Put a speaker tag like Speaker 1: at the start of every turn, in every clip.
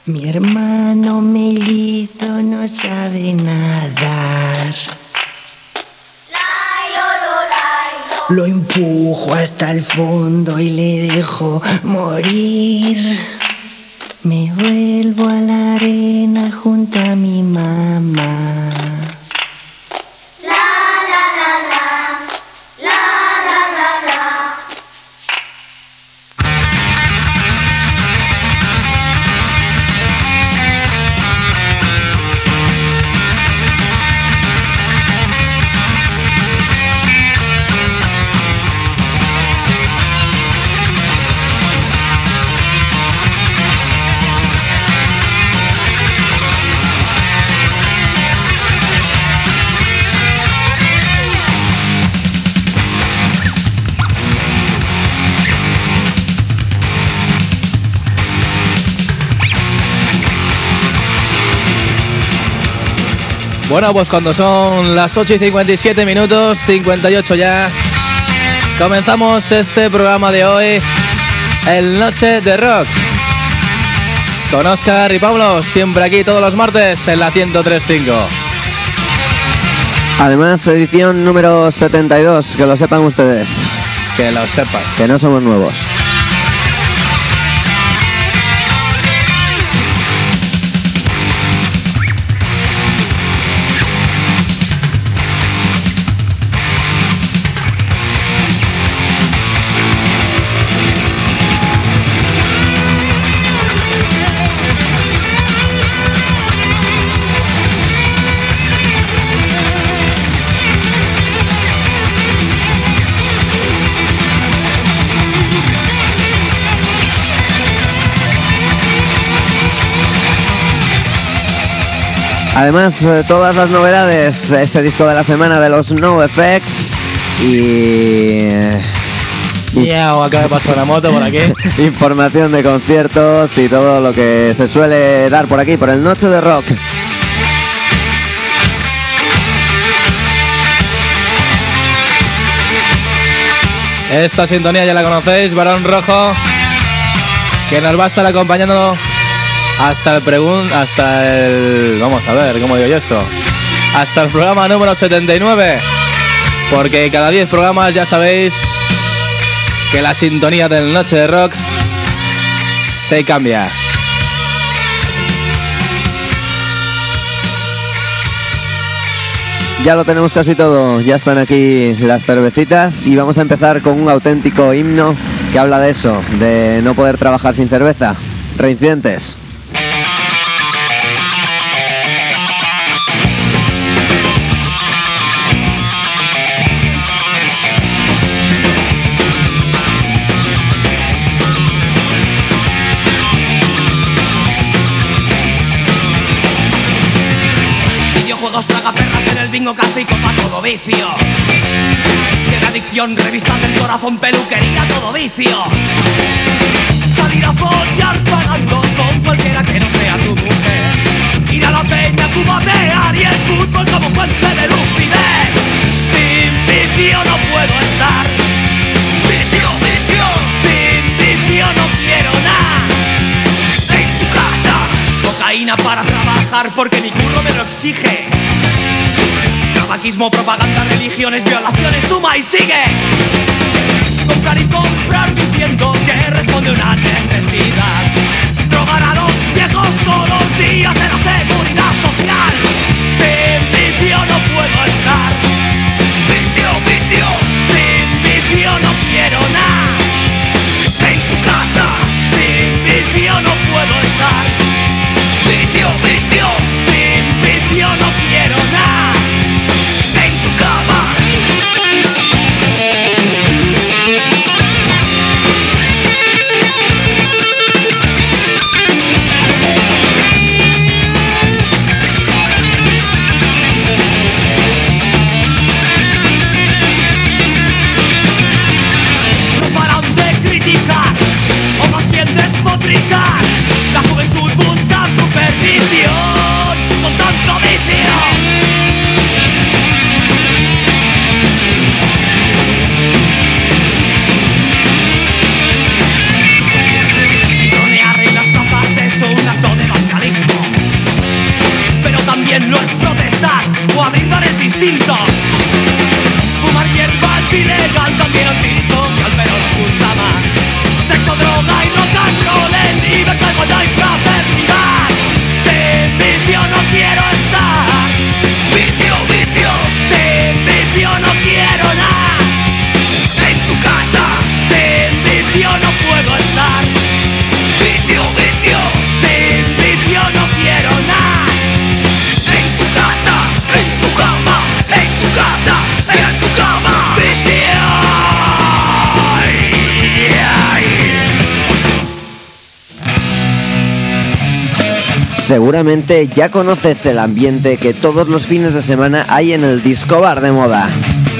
Speaker 1: Mi hermano mellizo no sabe nadar. Lo empujo hasta el fondo y le dejo morir. Me vuelvo a la arena junto a mi mamá.
Speaker 2: Bueno, pues cuando son las 8 y 57 minutos, 58 ya, comenzamos este programa de hoy, el Noche de Rock, con Óscar y Pablo, siempre aquí todos los martes en la 103.5.
Speaker 3: Además, edición número 72, que lo sepan ustedes.
Speaker 2: Que lo sepas.
Speaker 3: Que no somos nuevos. Además, todas las novedades, ese disco de la semana de los NoFX y
Speaker 2: acaba de pasar una moto por aquí.
Speaker 3: Información de conciertos y todo lo que se suele dar por aquí, por el Noche de Rock.
Speaker 2: Esta sintonía ya la conocéis, Barón Rojo, que nos va a estar acompañando hasta el vamos a ver, ¿cómo digo yo esto? Hasta el programa número 79, porque cada 10 programas ya sabéis que la sintonía del Noche de Rock se cambia.
Speaker 3: Ya lo tenemos casi todo, ya están aquí las cervecitas y vamos a empezar con un auténtico himno que habla de eso, de no poder trabajar sin cerveza. Reincidentes.
Speaker 4: Bingo, cacico pa' todo vicio. Tiene adicción, revistas del corazón, peluquería, todo vicio. Salir a follar pagando con cualquiera que no sea tu mujer. Ir a la peña, cubatear y el fútbol como fuente de lucidez. Sin vicio no puedo estar. Vicio, vicio. Sin vicio no quiero nada. En tu casa, cocaína para trabajar porque mi curro me lo exige. Tabaquismo, propaganda, religiones, violaciones, suma y sigue. Comprar y comprar diciendo que responde a una necesidad. Drogar a los viejos todos los días de la seguridad social. Sin vicio no puedo estar. Vicio, vicio. Sin vicio no quiero nada. En tu casa. Sin vicio no puedo estar. Vicio, vicio. Sin vicio no quiero nada. también antisocial, pero nos gusta más. Sexo, droga y rock and roll, en libertad, igualdad y fraternidad. Sin vicio no quiero estar. Vicio, vicio. Sin vicio no quiero nada. En tu casa. Sin vicio no puedo estar. Vicio, vicio. Sin vicio no quiero nada. En tu casa, en tu cama, en tu casa, en tu cama. Vicio.
Speaker 3: Seguramente ya conoces el ambiente que todos los fines de semana hay en el Disco Bar de Moda.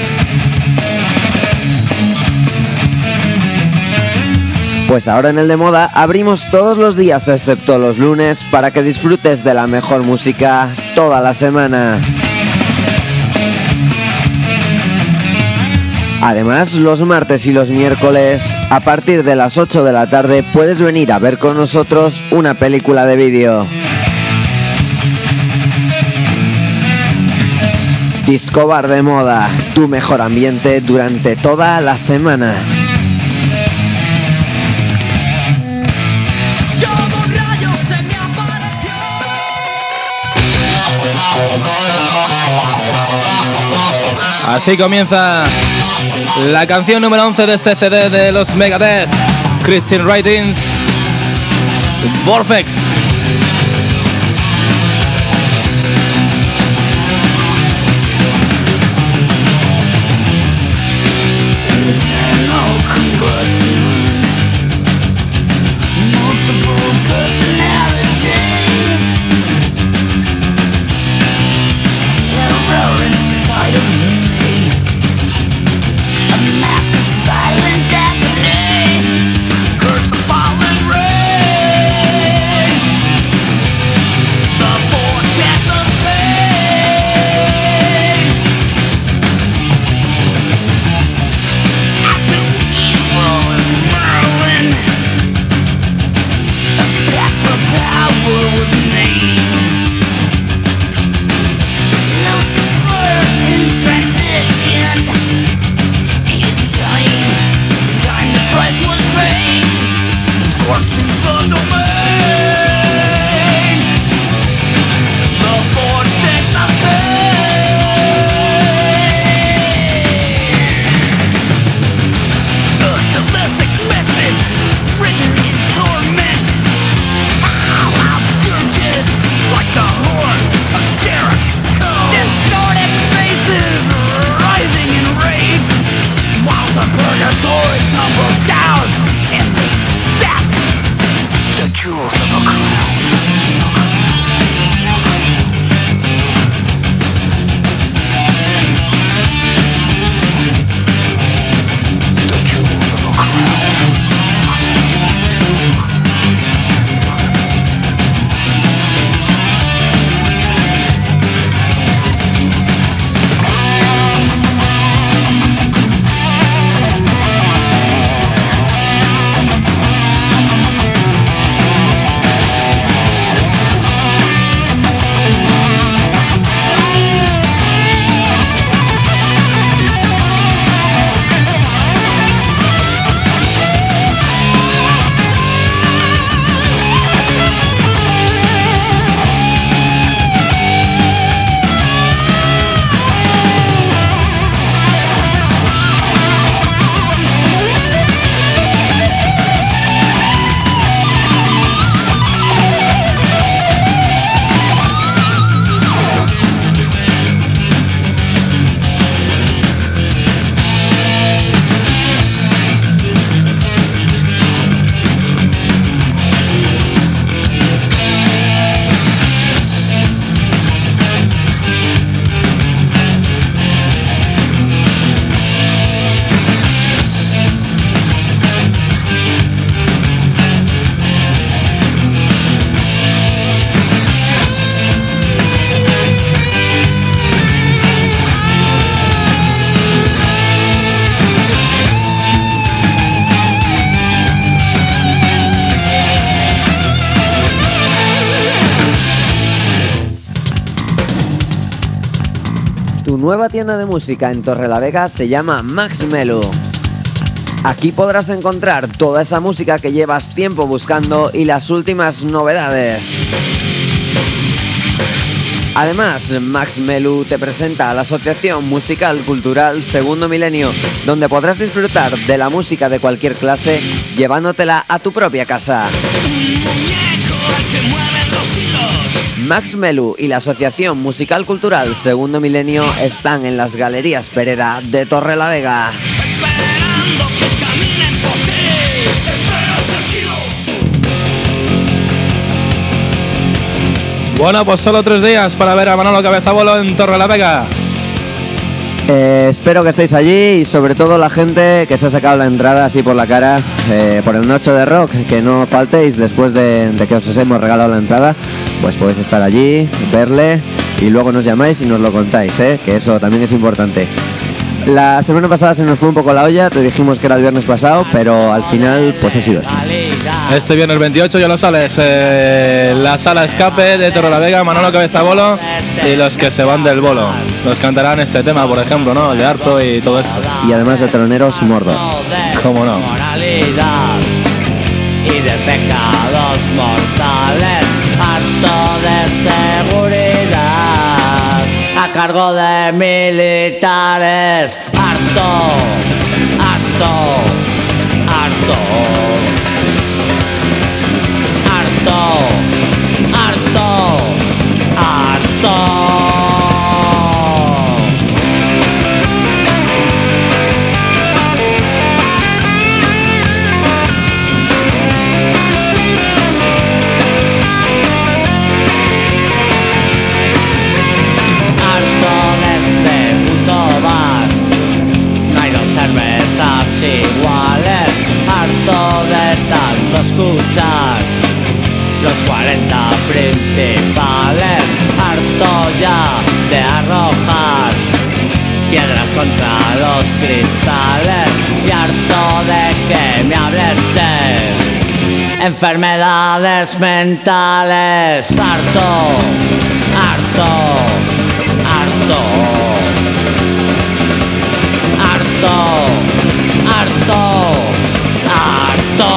Speaker 3: Pues ahora en el de Moda abrimos todos los días excepto los lunes para que disfrutes de la mejor música toda la semana. Además, los martes y los miércoles, a partir de las 8 de la tarde, puedes venir a ver con nosotros una película de vídeo. Disco Bar de Moda, tu mejor ambiente durante toda la semana.
Speaker 2: Así comienza la canción número 11 de este CD de los Megadeth, Christian Writings, Vortex.
Speaker 3: Tu nueva tienda de música en Torrelavega se llama Max Melu. Aquí podrás encontrar toda esa música que llevas tiempo buscando y las últimas novedades. Además, Max Melu te presenta a la Asociación Musical Cultural Segundo Milenio, donde podrás disfrutar de la música de cualquier clase llevándotela a tu propia casa. Max Melu y la Asociación Musical Cultural Segundo Milenio están en las Galerías Pereda de Torrelavega.
Speaker 2: Bueno, pues solo 3 días para ver a Manolo Cabezabolo en Torrelavega.
Speaker 3: Espero que estéis allí y sobre todo la gente que se ha sacado la entrada así por la cara por el Noche de Rock, que no faltéis después de que os hemos regalado la entrada, pues podéis estar allí, verle y luego nos llamáis y nos lo contáis, que eso también es importante. La semana pasada se nos fue un poco la olla, te dijimos que era el viernes pasado, pero al final pues ha sido esto.
Speaker 2: Este viernes 28 ya lo sales, la sala escape de Torrelavega, Manolo Cabezabolo y los que se van del bolo. Nos cantarán este tema, por ejemplo, ¿no? El de Harto y todo esto.
Speaker 3: Y además de Troneros, Mordor.
Speaker 2: ¿Cómo no?
Speaker 4: Y de pecados mortales, harto de seguridad, a cargo de militares, harto, harto, harto, harto, harto, harto. Iguales, harto de tanto escuchar los 40 principales, harto ya de arrojar piedras contra los cristales y harto de que me hables de enfermedades mentales, harto, harto, harto, harto, harto, harto,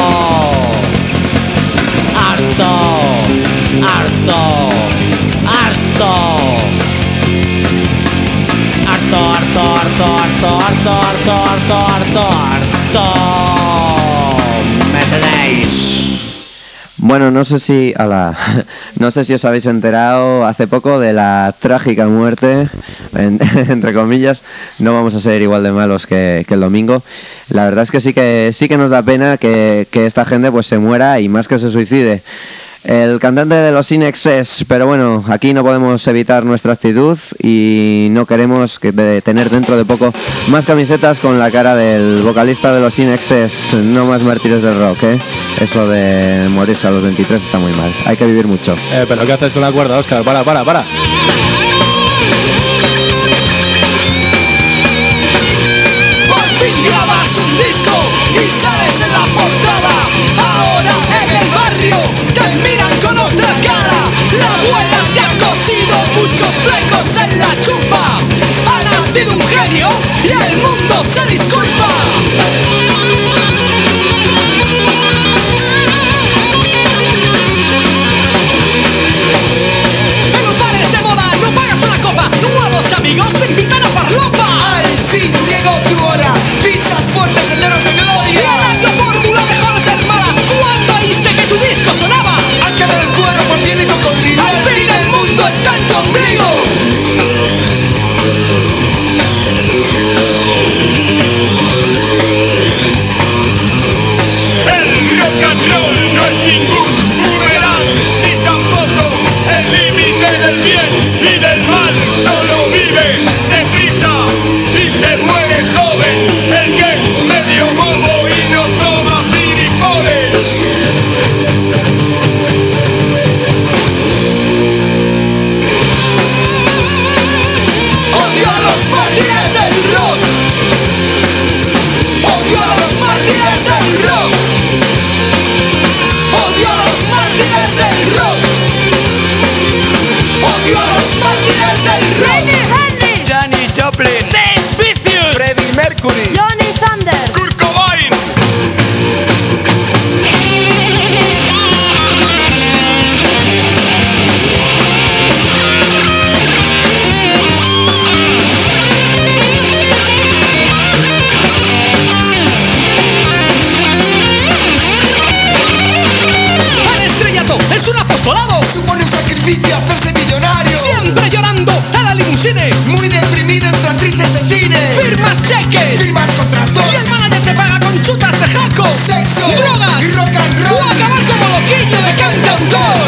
Speaker 4: harto, harto, harto, harto, harto, harto, harto, harto, harto, ¿me tenéis?
Speaker 3: Bueno, no sé si os habéis enterado hace poco de la trágica muerte, entre comillas. No vamos a ser igual de malos que el domingo. La verdad es que sí que nos da pena que esta gente pues se muera y más que se suicide. El cantante de los In Excess, pero bueno, aquí no podemos evitar nuestra actitud y no queremos tener dentro de poco más camisetas con la cara del vocalista de los In Excess. No más mártires del rock, Eso de morirse a los 23 está muy mal, hay que vivir mucho.
Speaker 2: ¿Pero qué haces con la cuerda, Óscar? Para.
Speaker 5: Por fin grabas un disco y sales en la portada. Ahora en el barrio te miran con otra cara. La abuela te ha cosido muchos flecos en la chupa. Ha nacido un genio y el mundo se disculpa. En los bares de moda no pagas una copa. Nuevos amigos te invitan a farlopa. Al fin llegó tu hora. Pisas fuertes en apostolado.
Speaker 6: Supone un sacrificio hacerse millonario.
Speaker 5: Siempre llorando a la limusine.
Speaker 6: Muy deprimido entre actrices de cine.
Speaker 5: Firmas cheques.
Speaker 6: Firmas contratos.
Speaker 5: Y el manager te paga con chutas de jaco.
Speaker 6: Sexo.
Speaker 5: Drogas.
Speaker 6: Y rock and roll.
Speaker 5: O acabar como loquillo de cantautor.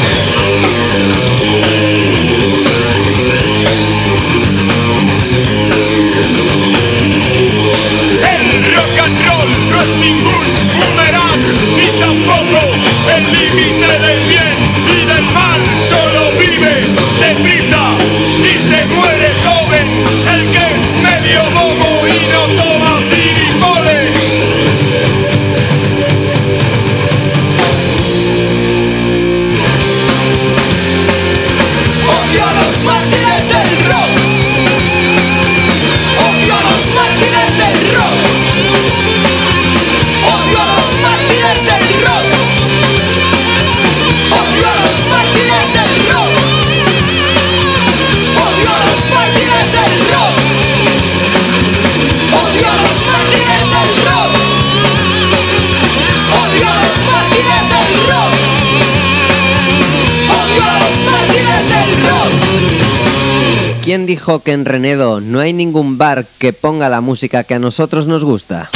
Speaker 7: El rock and roll no es ningún boomerang, ni tampoco el límite del bien y del mal. Solo vive deprisa y se muere joven el que es medio bobo y no toma tiripoles.
Speaker 5: Odio a los mártires del rock. Odio a los mártires del rock. Odio a los mártires del rock. Odio a los mártires del rock. Odio a los mártires del rock. Odio a los mártires del rock. Odio a los mártires del rock. Odio a los mártires del rock.
Speaker 3: ¿Quién dijo que en Renedo no hay ningún bar que ponga la música que a nosotros nos gusta?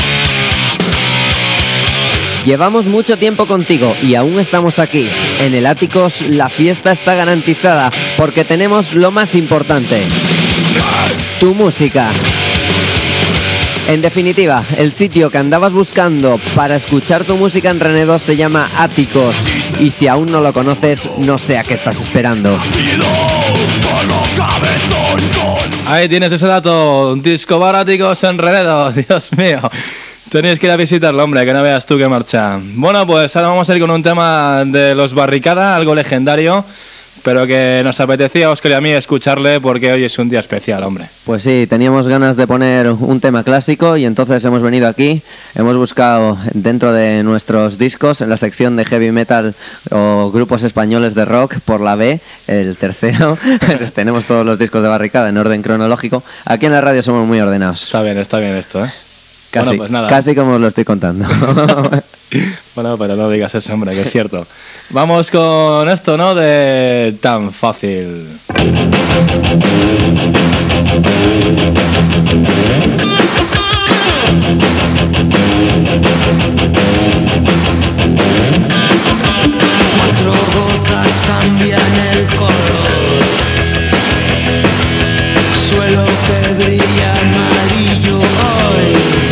Speaker 3: Llevamos mucho tiempo contigo y aún estamos aquí. En el Áticos la fiesta está garantizada porque tenemos lo más importante: tu música. En definitiva, el sitio que andabas buscando para escuchar tu música en Renedo se llama Áticos. Y si aún no lo conoces, no sé a qué estás esperando.
Speaker 2: Ahí tienes ese dato, un disco baráticos en Renedo, Dios mío. Tenéis que ir a visitarlo, hombre, que no veas tú qué marcha. Bueno, pues ahora vamos a ir con un tema de los Barricada, algo legendario, pero que nos apetecía a Óscar y a mí escucharle porque hoy es un día especial, hombre.
Speaker 3: Pues sí, teníamos ganas de poner un tema clásico y entonces hemos venido aquí, hemos buscado dentro de nuestros discos, en la sección de heavy metal o grupos españoles de rock, por la B, el tercero. Tenemos todos los discos de Barricada en orden cronológico. Aquí en la radio somos muy ordenados.
Speaker 2: Está bien esto, ¿eh?
Speaker 3: Casi,
Speaker 2: bueno, pues nada.
Speaker 3: Casi como os lo estoy contando.
Speaker 2: Bueno, pero no digas eso, hombre, que es cierto. Vamos con esto, ¿no? De Tan Fácil.
Speaker 8: Cuatro gotas cambian el color. Suelo que brilla amarillo hoy.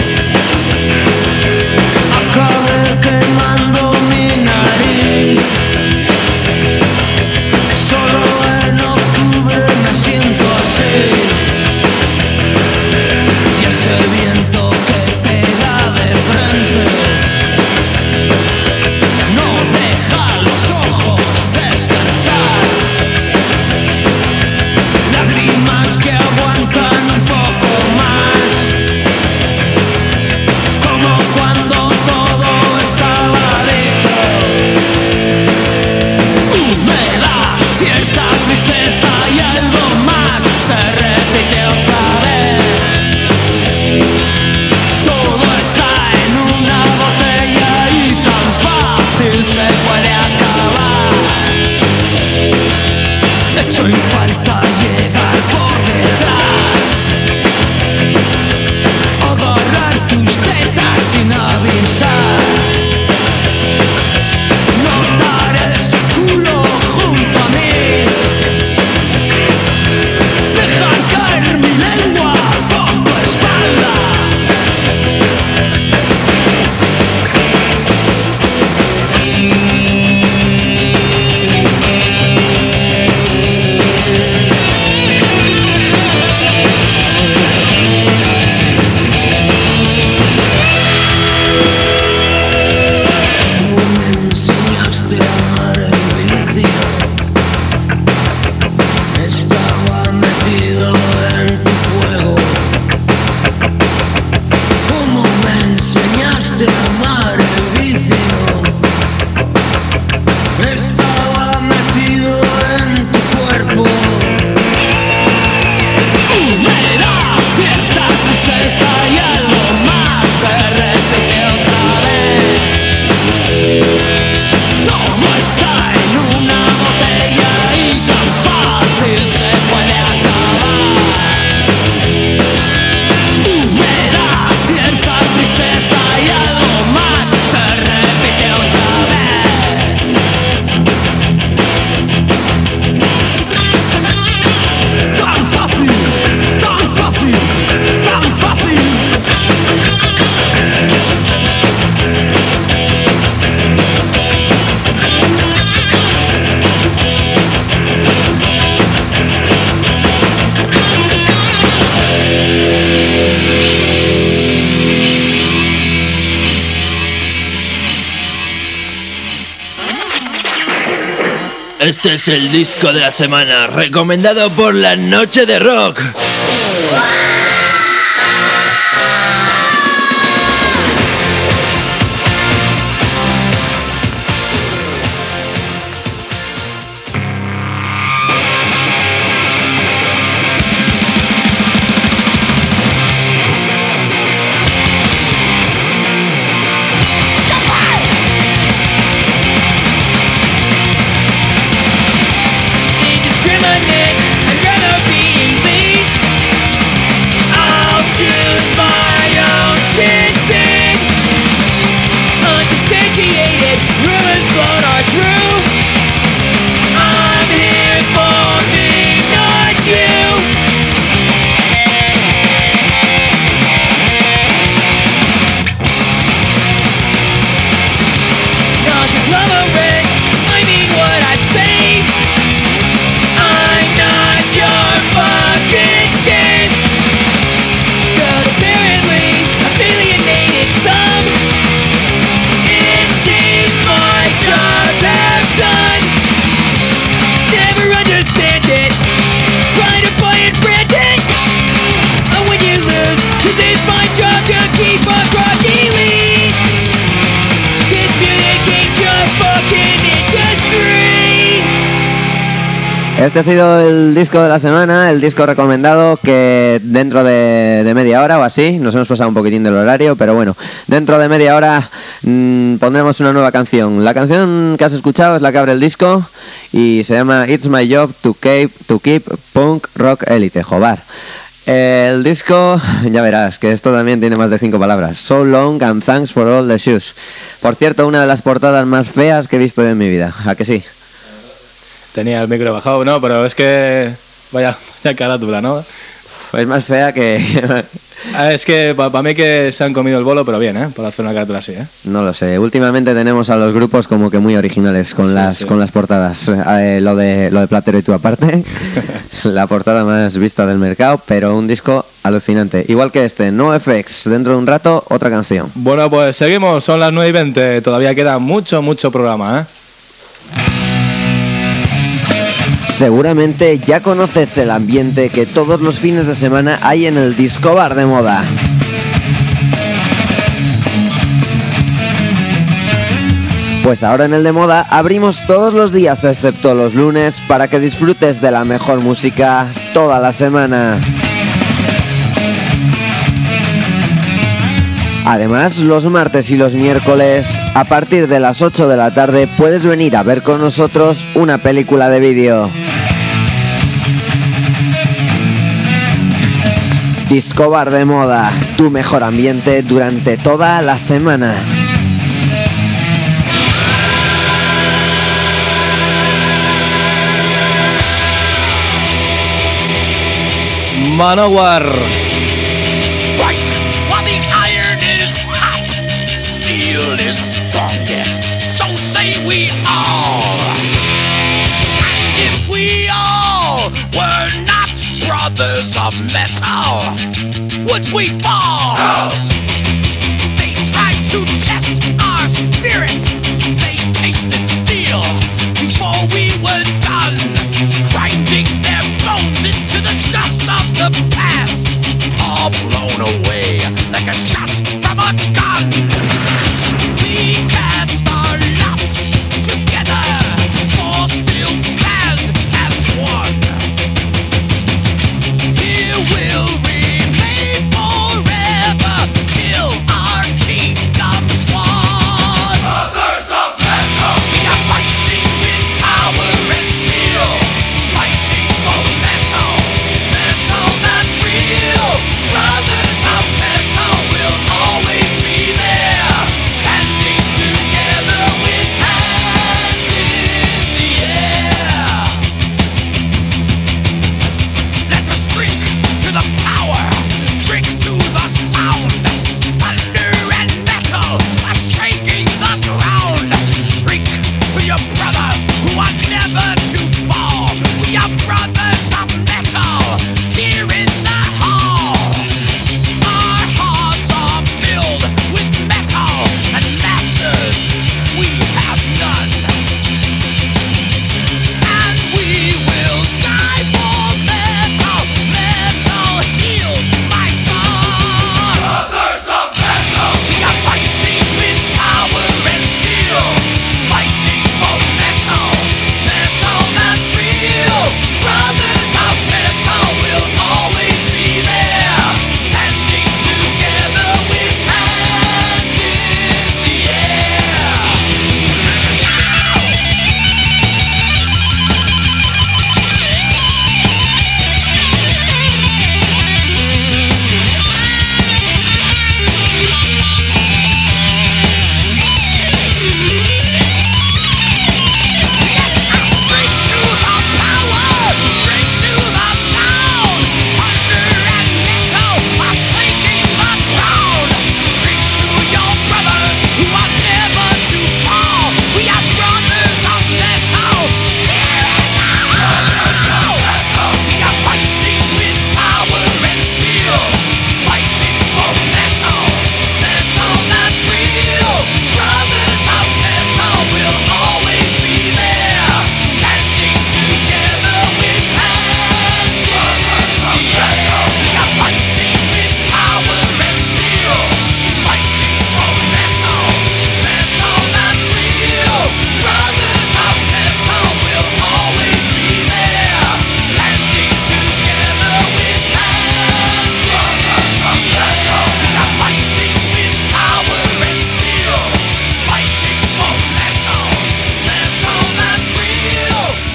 Speaker 8: Acabé quemando mi nariz. Solo en octubre me siento así. Y ese viento que
Speaker 9: Este es el disco de la semana, recomendado por La Noche de Rock.
Speaker 3: Este ha sido el disco de la semana, el disco recomendado, que dentro de media hora o así, nos hemos pasado un poquitín del horario, pero bueno, dentro de media hora pondremos una nueva canción. La canción que has escuchado es la que abre el disco y se llama It's My Job to Keep Punk Rock Elite, Jobar. El disco, ya verás, que esto también tiene más de 5 palabras. So long and thanks for all the shoes. Por cierto, una de las portadas más feas que he visto en mi vida, ¿a que sí?
Speaker 2: Tenía el micro bajado, no, pero es que... Vaya carátula, ¿no?
Speaker 3: Es más fea que...
Speaker 2: Es que para mí que se han comido el bolo, pero bien, ¿eh? Para hacer una carátula así, ¿eh?
Speaker 3: No lo sé. Últimamente tenemos a los grupos como que muy originales con con las portadas. Lo de Platero y tú aparte. La portada más vista del mercado, pero un disco alucinante. Igual que este, NoFX. Dentro de un rato, otra canción.
Speaker 2: Bueno, pues seguimos. Son las 9:20. Todavía queda mucho programa, ¿eh?
Speaker 3: Seguramente ya conoces el ambiente que todos los fines de semana hay en el Disco Bar de Moda. Pues ahora en el de Moda abrimos todos los días excepto los lunes para que disfrutes de la mejor música toda la semana. Además, los martes y los miércoles, a partir de las 8 de la tarde, puedes venir a ver con nosotros una película de vídeo. Disco Bar de Moda, tu mejor ambiente durante toda la semana.
Speaker 2: Manowar.
Speaker 5: Strongest, so say we all. And if we all were not brothers of metal, would we fall? No. They tried to test our spirit. They tasted steel before we were done, grinding their bones into the dust of the past, all blown away like a shot from a gun. We cast our lot together, for still stand as one. Here we'll remain forever till our kingdom's won. Brothers of metal, we are fighting with power and steel, fighting for metal, metal that's real. Brothers of metal will always be there, standing together with hands in the air.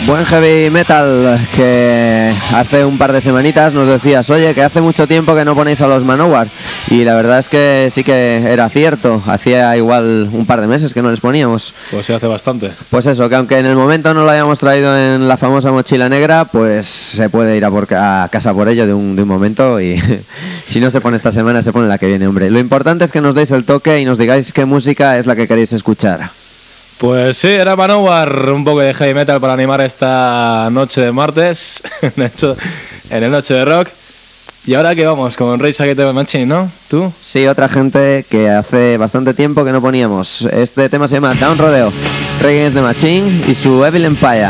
Speaker 3: Buen heavy metal que hace un par de semanitas nos decías, oye, que hace mucho tiempo que no ponéis a los Manowar, y la verdad es que sí que era cierto, hacía igual un par de meses que no les poníamos.
Speaker 2: Pues sí, hace bastante.
Speaker 3: Pues eso, que aunque en el momento no lo hayamos traído en la famosa mochila negra, pues se puede ir a casa por ello de un momento, y si no se pone esta semana se pone la que viene, hombre. Lo importante es que nos deis el toque y nos digáis qué música es la que queréis escuchar.
Speaker 2: Pues sí, era Manowar, un poco de heavy metal para animar esta noche de martes, en el Noche de Rock. Y ahora que vamos, con Rage Against the Machine, ¿no? ¿Tú?
Speaker 3: Sí, otra gente que hace bastante tiempo que no poníamos. Este tema se llama Down Rodeo, Rage Against the Machine y su Evil Empire.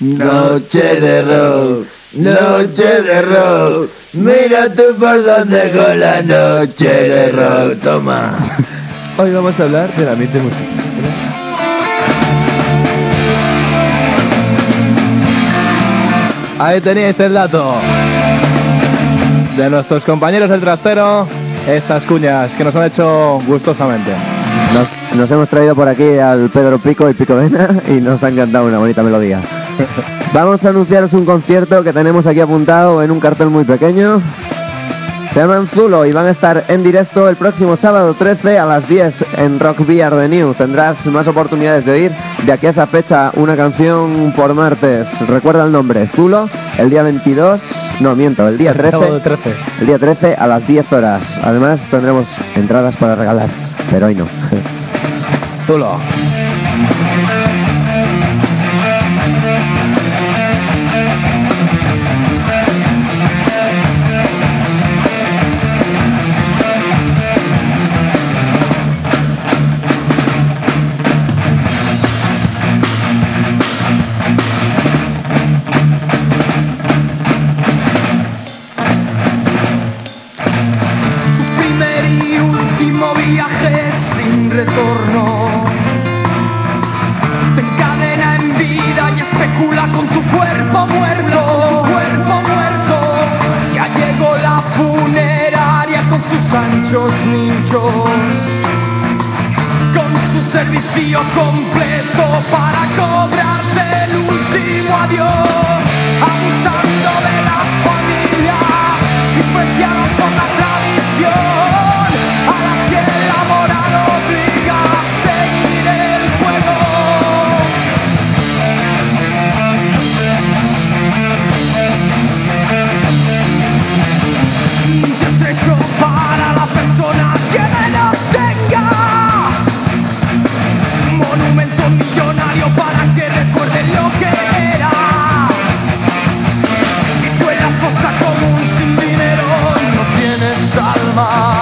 Speaker 9: Noche de rock, noche de rock. Mira tú por dónde con la noche de rock. Toma.
Speaker 2: Hoy vamos a hablar del ambiente musical. Ahí teníais el dato de nuestros compañeros del trastero, estas cuñas que nos han hecho gustosamente.
Speaker 3: Nos hemos traído por aquí al Pedro Pico y Pico Vena y nos han cantado una bonita melodía. Vamos a anunciaros un concierto que tenemos aquí apuntado en un cartel muy pequeño. Se llaman Zulo y van a estar en directo el próximo sábado 13 a las 10 en Rock VR de New. Tendrás más oportunidades de oír de aquí a esa fecha una canción por martes. Recuerda el nombre, Zulo, el día 22, no miento, el día 13. El día 13 a las 10 horas. Además tendremos entradas para regalar, pero hoy no.
Speaker 2: Zulo.
Speaker 5: Viaje sin retorno te encadena en vida y especula con tu cuerpo muerto, Ya llegó la funeraria con sus anchos nichos, con su servicio completo para cobrarte el último adiós, abusando de las familias influenciadas por la tradición. Para la persona que menos tenga, monumento millonario para que recuerden lo que era. Y tú en la fosa común sin dinero no tienes alma.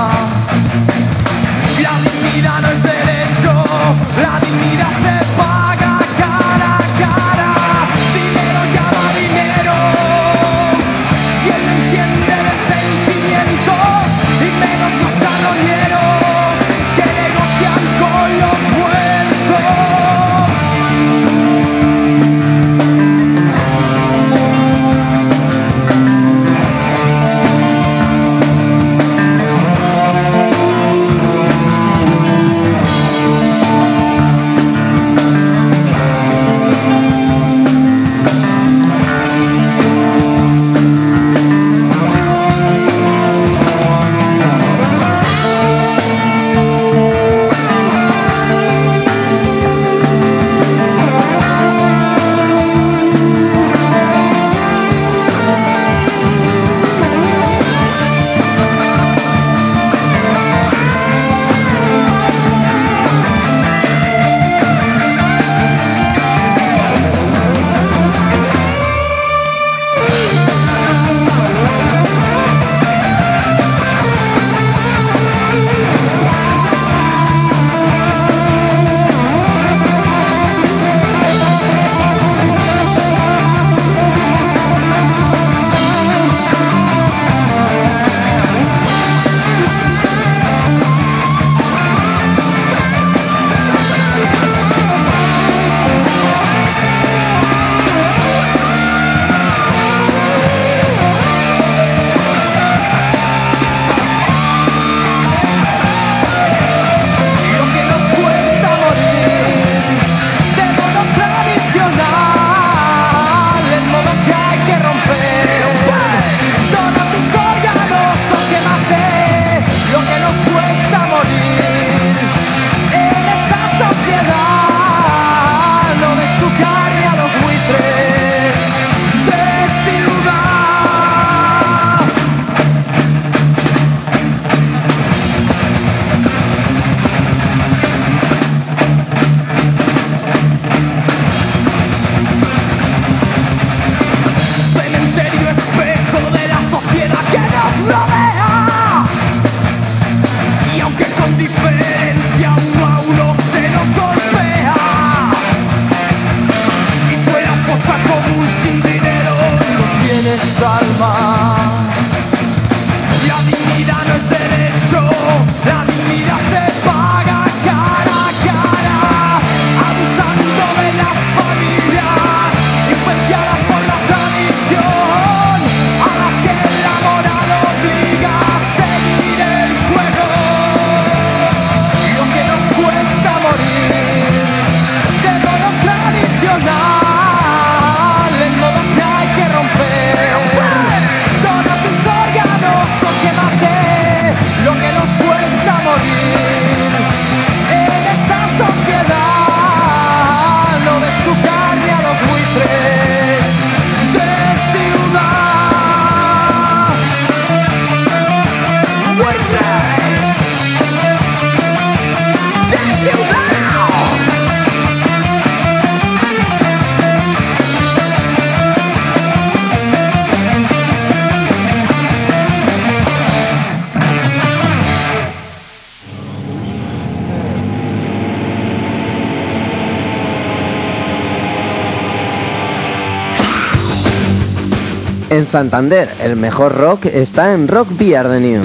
Speaker 3: En Santander, el mejor rock está en Rock Biardeniu.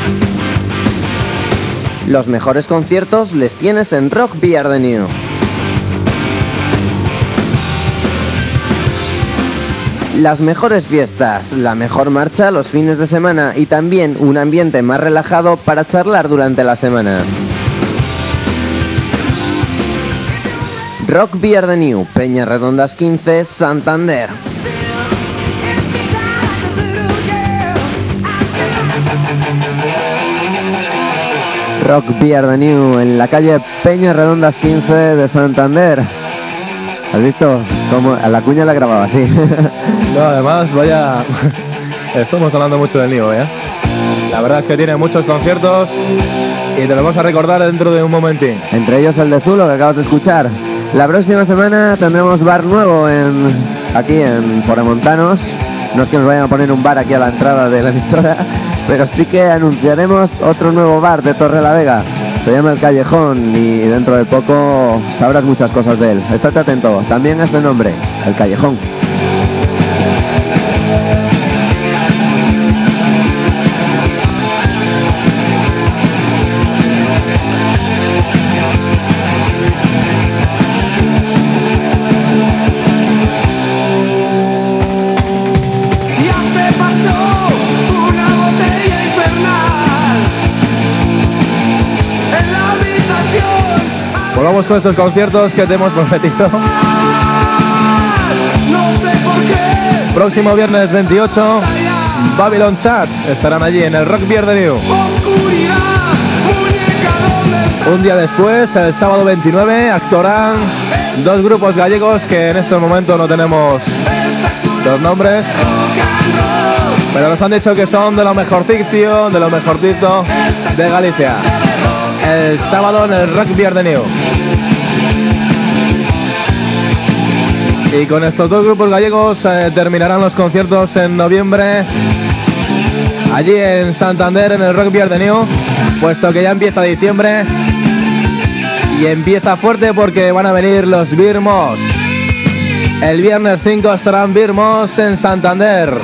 Speaker 3: Los mejores conciertos les tienes en Rock Biardeniu. Las mejores fiestas, la mejor marcha los fines de semana y también un ambiente más relajado para charlar durante la semana. Rock Biardeniu, Peñarredondas 15, Santander. Rock Biardeniu en la calle Peñarredondas 15 de Santander. ¿Has visto? Como a la cuña la grababa así.
Speaker 2: No, además, vaya... Estamos hablando mucho del Niu, ¿eh? La verdad es que tiene muchos conciertos y te lo vamos a recordar dentro de un momentín.
Speaker 3: Entre ellos el de Zulo, que acabas de escuchar. La próxima semana tendremos bar nuevo aquí en Foremontanos. No es que nos vayan a poner un bar aquí a la entrada de la emisora, pero sí que anunciaremos otro nuevo bar de Torrelavega. Se llama El Callejón y dentro de poco sabrás muchas cosas de él. Estate atento, también ese nombre, El Callejón.
Speaker 2: Volvamos con esos conciertos que te hemos prometido. Próximo viernes 28, Babylon Chat estarán allí en el Rock Biardeniu. Un día después, el sábado 29, actuarán dos grupos gallegos que en estos momentos no tenemos los nombres, pero nos han dicho que son de lo mejorcito de Galicia. El sábado en el Rock Biardeniu. Y con estos dos grupos gallegos terminarán los conciertos en noviembre allí en Santander en el Rock Biardeniu, puesto que ya empieza diciembre y empieza fuerte porque van a venir los Birmos. El viernes 5 estarán Birmos en Santander.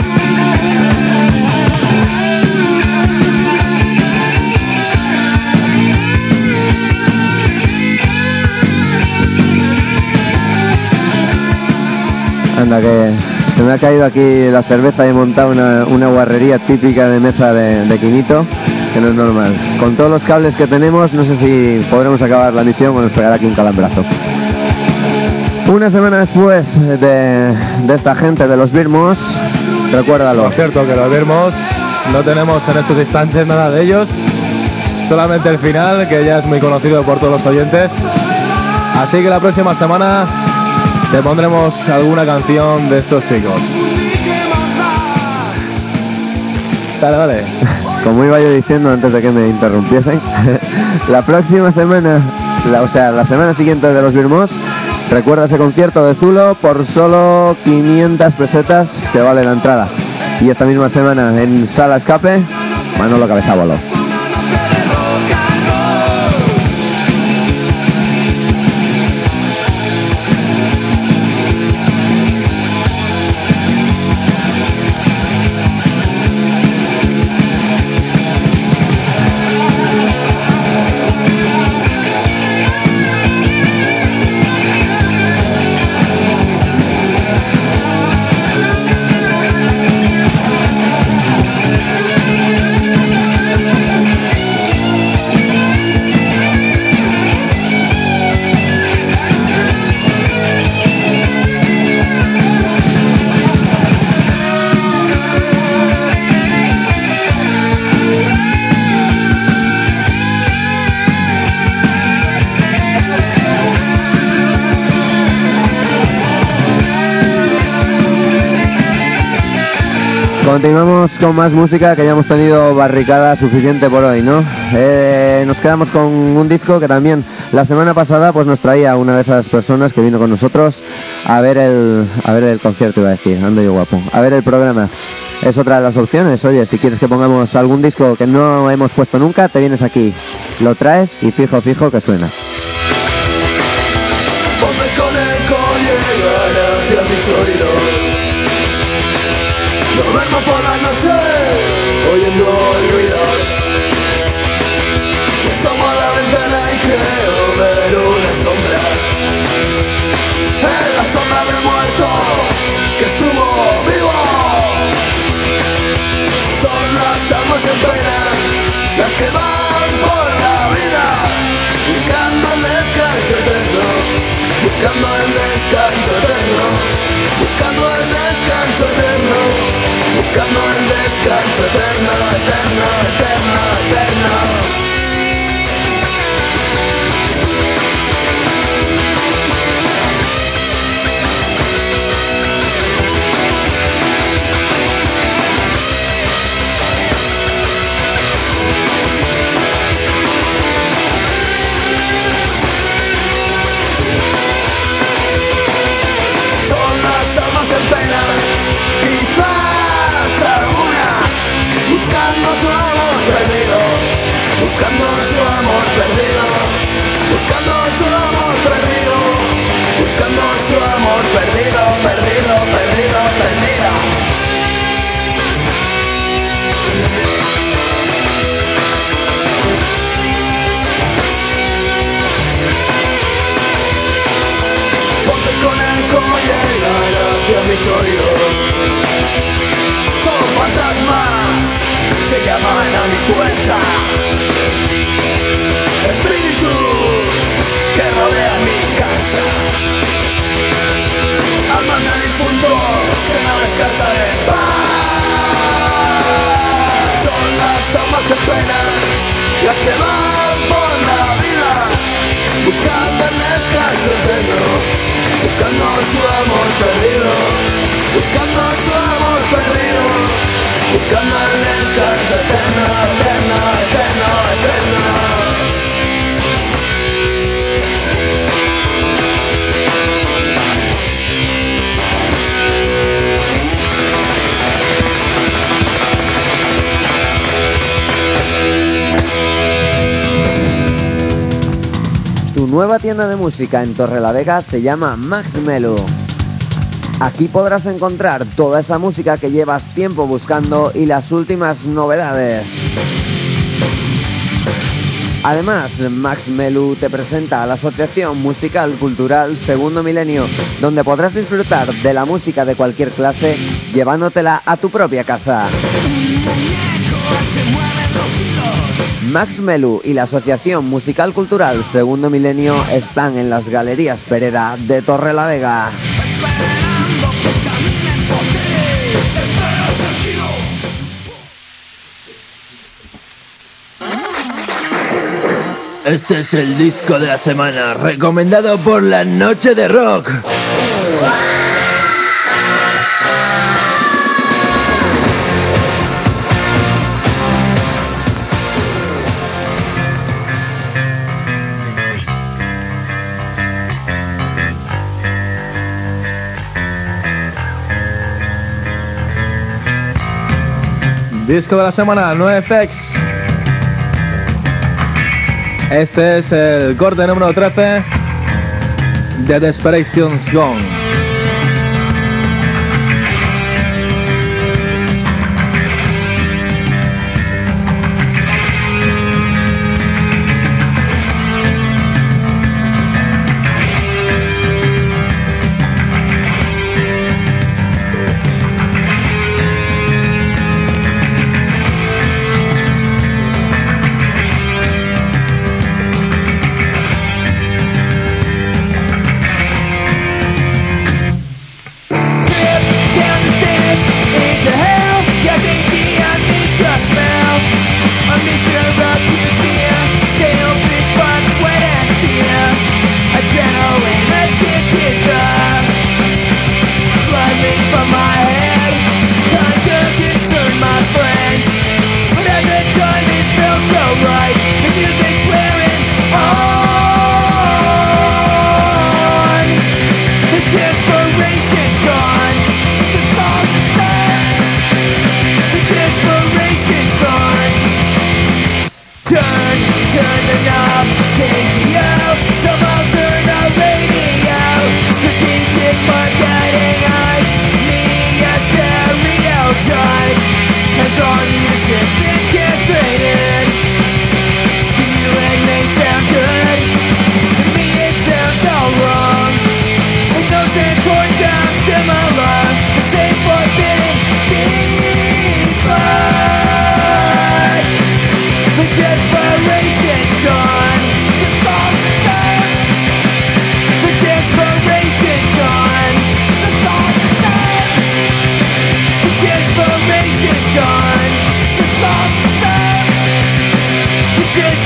Speaker 3: Anda, que se me ha caído aquí la cerveza y he montado una guarrería típica de mesa de Quinito, que no es normal. Con todos los cables que tenemos, no sé si podremos acabar la misión o nos pegará aquí un calambrazo. Una semana después de esta gente de los Birmos, recuérdalo.
Speaker 2: Por cierto, que los Birmos no tenemos en estos instantes nada de ellos, solamente el final, que ya es muy conocido por todos los oyentes. Así que la próxima semana te pondremos alguna canción de estos chicos. Dale.
Speaker 3: Como iba yo diciendo antes de que me interrumpiesen, la próxima semana, la semana siguiente de los Birmos, recuerda ese concierto de Zulo por solo 500 pesetas que vale la entrada. Y esta misma semana en Sala Escape, Manolo Cabezabolo. Continuamos con más música, que ya hemos tenido barricada suficiente por hoy, ¿no? Nos quedamos con un disco que también la semana pasada pues nos traía una de esas personas que vino con nosotros a ver el concierto, iba a decir, ando yo guapo, a ver el programa. Es otra de las opciones. Oye, si quieres que pongamos algún disco que no hemos puesto nunca, te vienes aquí, lo traes y fijo que suena.
Speaker 6: Voces con eco llegan hacia mis oídos. No duermo por la noche, oyendo ruidos. Me asomo a la ventana y creo ver una sombra. Es la sombra del muerto que estuvo vivo. Son las almas en pena las que van por la vida, buscando el descanso eterno, buscando el descanso eterno, buscando el descanso eterno, buscando el descanso eterno, eterno, eterno, eterno. Quizás alguna buscando su amor perdido, buscando su amor perdido, buscando su amor perdido, buscando su amor perdido, perdido, perdido, perdido. Voces con eco llegan hacia mis oídos. Son fantasmas que llaman a mi puerta. Espíritus que rodean mi casa. Almas de difuntos que no descansan en paz. Son las almas en pena las que van por la vida, buscando el descanso eterno, buscando su amor perdido, buscando su amor perdido, buscando el descanso eterno, eterno, eterno, eterno.
Speaker 3: Tu nueva tienda de música en Torrelavega se llama Maxmelu. Aquí podrás encontrar toda esa música que llevas tiempo buscando y las últimas novedades. Además, Maxmelu te presenta a la Asociación Musical Cultural Segundo Milenio, donde podrás disfrutar de la música de cualquier clase llevándotela a tu propia casa. Maxmelu y la Asociación Musical Cultural Segundo Milenio están en las Galerías Pereda de Torrelavega.
Speaker 9: Este es el disco de la semana, recomendado por La Noche de Rock.
Speaker 2: Disco de la semana, NoFX. Este es el corte número 13 de Desperation's Gone.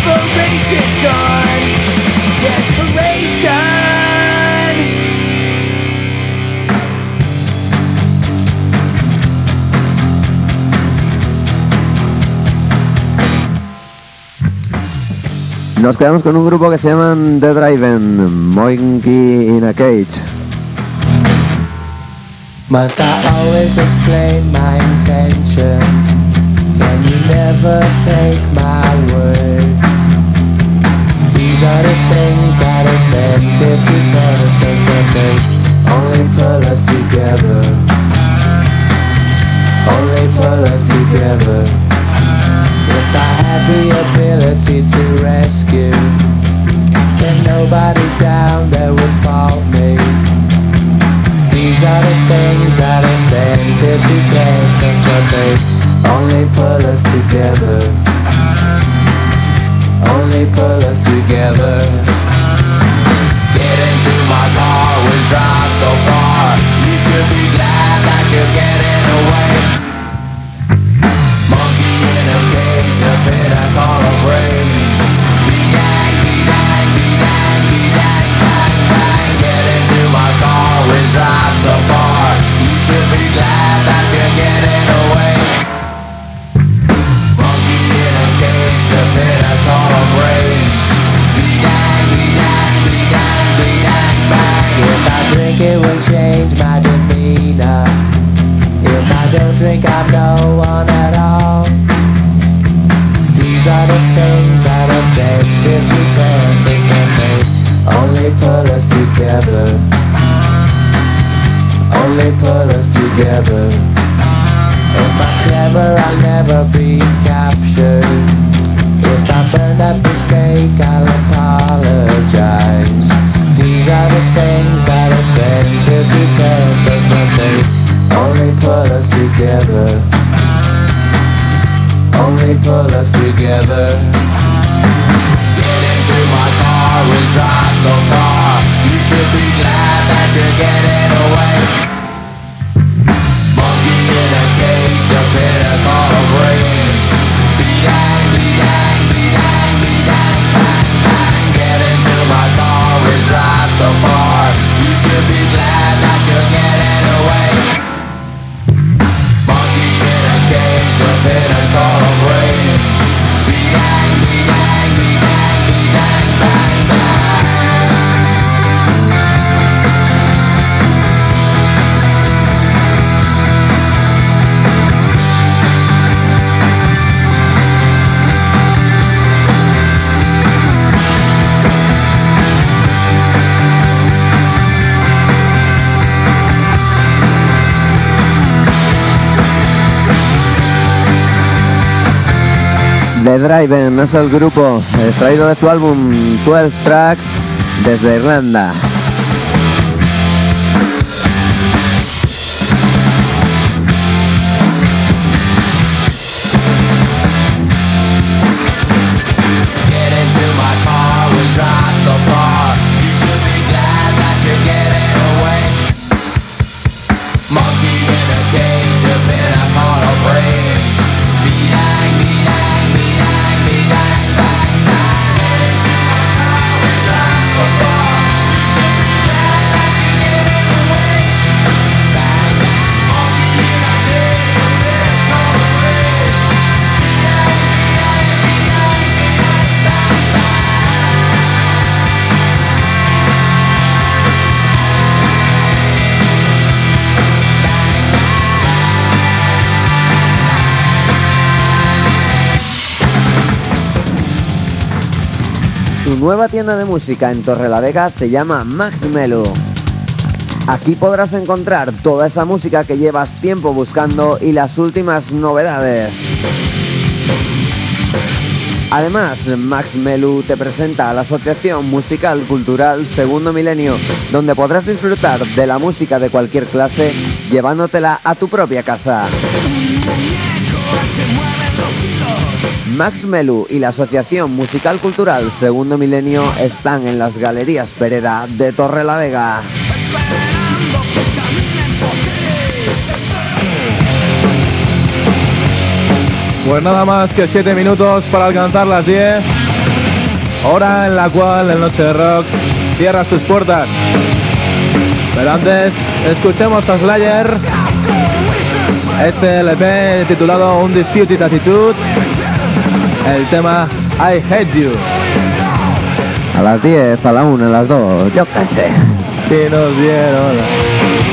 Speaker 5: Desperation's gone. Desperation.
Speaker 3: Nos quedamos con un grupo que se llaman The Driven, Monkey in a Cage.
Speaker 10: Must I always explain my intentions? Can you never take my word? These are the things that are sent here to test us, but they only pull us together. Only pull us together. If I had the ability to rescue, then nobody down there would fault me. These are the things that are sent here to test us, but they only pull us together. Only pull us together. Get into my car, we drive so far. You should be glad that you're getting away. Monkey in a cage, a pinnacle of rage. Be-dang, be-dang, be-dang, be-dang, bang, bang. Get into my car, we drive so far. You should be glad that you're getting away. Monkey in a cage, a pinnacle of rage. Be-dang, be-dang, be-dang, be-dang, bang. If I drink, it will change my demeanor. If I don't drink, I'm no one at all. These are the things that are sent here to test us, but they only pull us together. Only pull us together. If I'm clever, I'll never be captured. If I burn at the stake, I'll apologize. These are the things that are sent here to test us, but they only pull us together. Only pull us together. Get into my car, we drive so far. You should be glad that you're getting away. Monkey in a cage, the pinnacle of rage. Be-dang, be-dang, be-dang, be-dang, bang, bang. Get into my car, we drive so far. You should be glad that you're getting away. Monkey in a cage, a pinnacle of rage. Be-dang, be-dang, be-dang, be-dang, bang, bang.
Speaker 3: The Driven es el grupo extraído de su álbum 12 Tracks desde Irlanda. Su nueva tienda de música en Torrelavega se llama Max Melu. Aquí podrás encontrar toda esa música que llevas tiempo buscando y las últimas novedades. Además, Max Melu te presenta a la Asociación Musical Cultural Segundo Milenio, donde podrás disfrutar de la música de cualquier clase, llevándotela a tu propia casa. Max Melu y la Asociación Musical Cultural Segundo Milenio están en las Galerías Pereda de Torrelavega.
Speaker 2: Pues nada más que 7 minutos para alcanzar las 10. hora en la cual el Noche de Rock cierra sus puertas. Pero antes, escuchemos a Slayer, este LP titulado Undisputed Attitude, el tema I Hate You.
Speaker 3: A las 10, a la 1, a las 2, yo qué sé.
Speaker 2: Si nos dieron.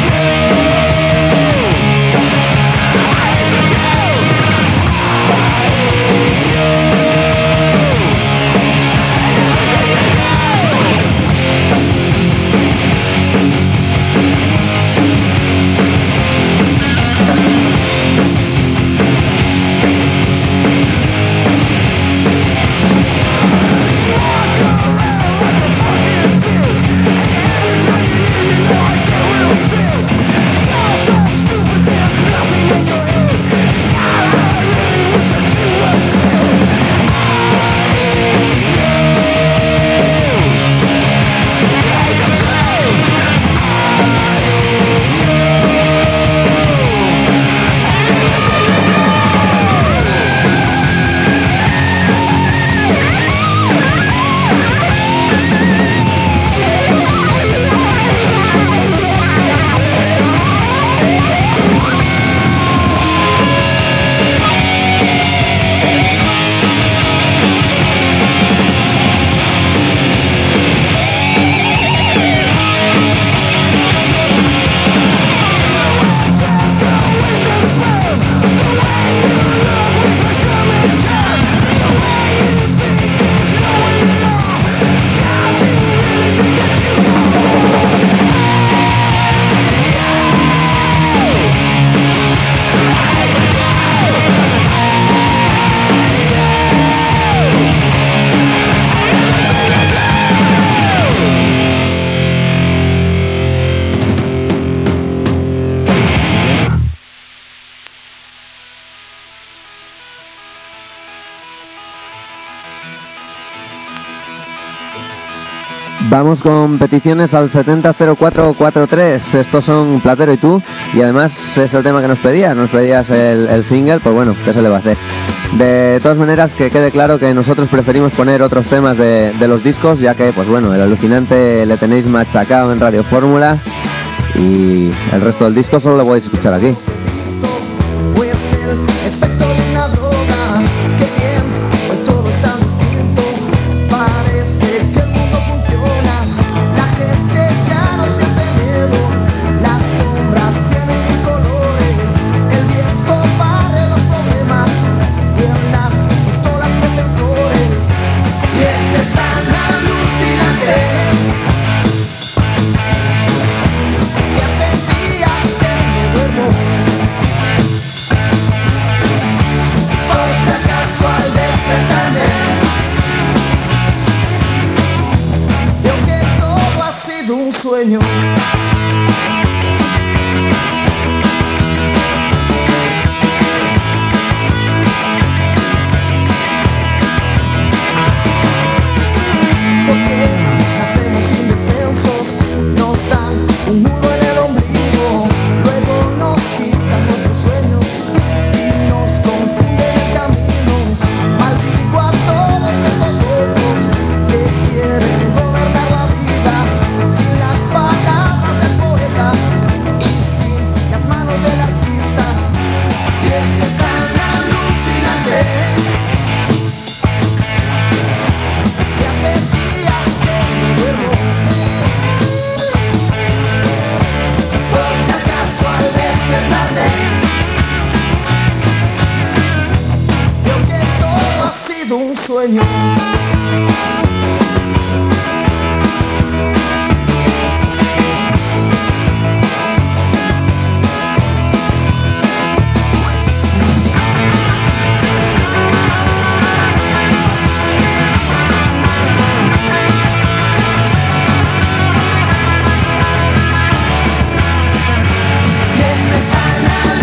Speaker 3: Vamos con peticiones al 700443. Estos son Platero y tú. Y además es el tema que nos pedías. Nos pedías el single. Pues bueno, ¿qué se le va a hacer? De todas maneras, que quede claro que nosotros preferimos poner otros temas de los discos, ya que, pues bueno, el Alucinante le tenéis machacado en Radio Fórmula. Y el resto del disco solo lo podéis escuchar aquí.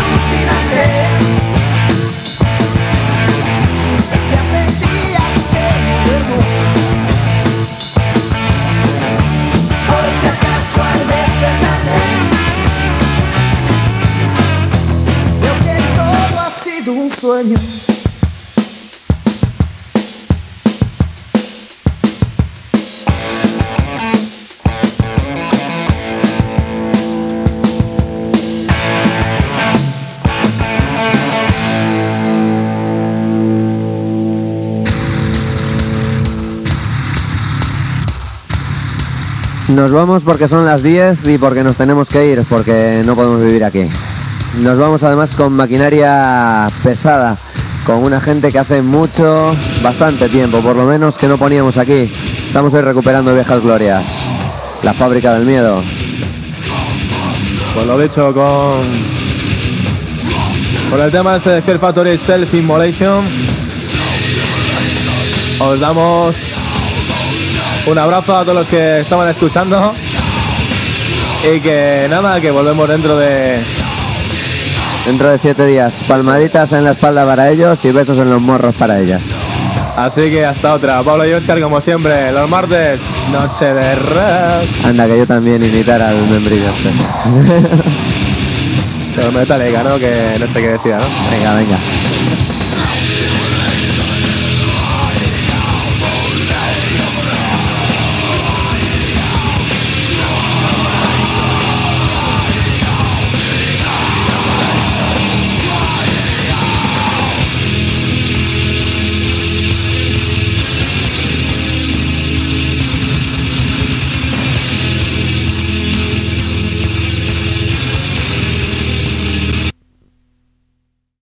Speaker 11: Que hace días que
Speaker 3: Nos vamos porque son las 10 y porque nos tenemos que ir, porque no podemos vivir aquí. Nos vamos además con maquinaria pesada, con una gente que hace bastante tiempo, por lo menos, que no poníamos aquí. Estamos hoy recuperando viejas glorias. La fábrica del miedo.
Speaker 2: Pues lo dicho, con el tema este de Fear Factory Self Immolation, os damos un abrazo a todos los que estaban escuchando y que nada, que volvemos dentro de
Speaker 3: 7 días. Palmaditas en la espalda para ellos y besos en los morros para ellas.
Speaker 2: Así que hasta otra. Pablo y Óscar, como siempre, los martes, noche de rock.
Speaker 3: Anda, que yo también imitar al membrillo este.
Speaker 2: Pero Metallica, ¿no? Que no sé qué decía, ¿no?
Speaker 3: Venga.